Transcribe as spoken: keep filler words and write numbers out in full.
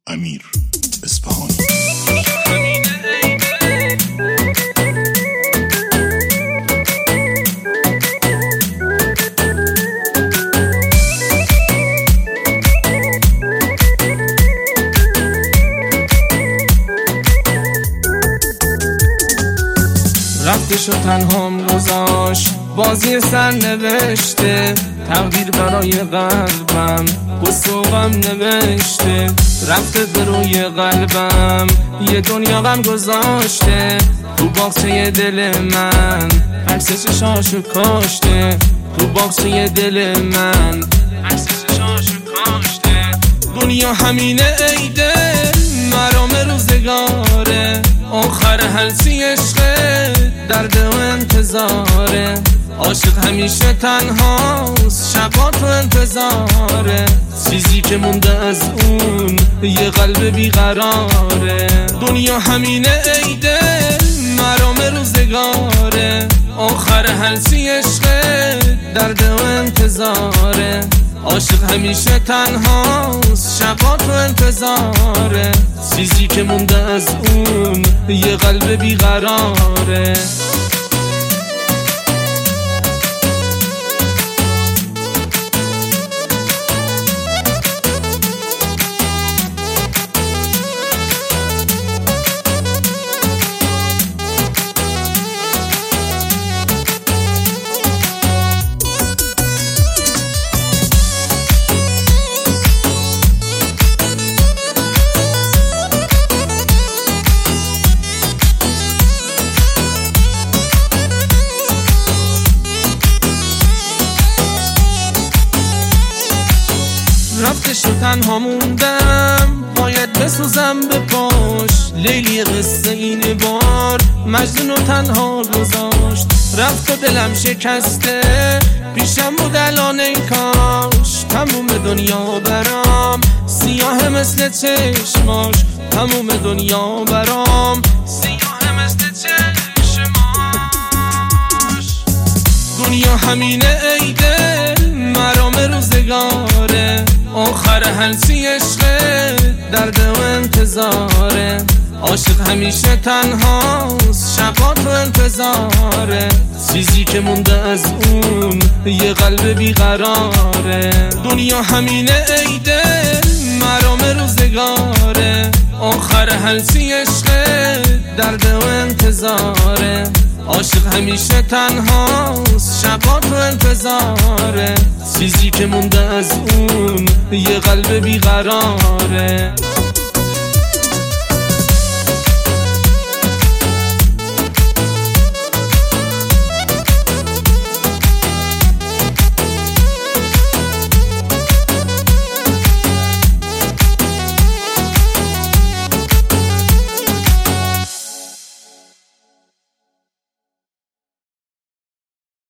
امیر اصفهانی. رفتش و تنهام گذاشت، بازی سر نوشته، تقدیر برای قلبم قصه و غم نوشته. رفته به روی قلبم یه دنیا غم گذاشته، تو باغچه دل من عکس چشاشو کاشته، تو باغچه دل من عکس چشاشو کاشته. دنیا همینه ای دل، مرام روزگاره، آخر هلسی عشقه، درد و انتظاره. عاشق همیشه تنهاست، شبا تو انتظاره، چیزی که مونده از اون یه قلب بیقراره. دنیا همینه ای دل، مرام روزگاره، آخر هلسی عشقه، درد و انتظاره. عاشق همیشه تنهاست، شبا تو انتظاره، چیزی که مونده از اون یه قلب بیقراره. رفتش و تنها موندم، باید بسوزم به پاش. لیلی قصه این بار مجنون و تنها گذاشت. رفت و دلم شکسته، پیشم بود الان ای کاش. تموم دنیا برام سیاه مثل چشماش، تموم دنیا برام سیاه مثل چشماش. دنیا همینه ای دل، مرام روزگاره، آخر هلسی عشقه، درد و انتظاره. عاشق همیشه تنهاست، شبا تو انتظاره، چیزی که مونده از اون یه قلب بیقراره. دنیا همینه ای دل، مرام روزگاره، آخر هلسی عشقه، درد و انتظاره. عاشق همیشه تنهاست، شبا تو انتظاره، چیزی که مونده از اون یه قلب بیقراره.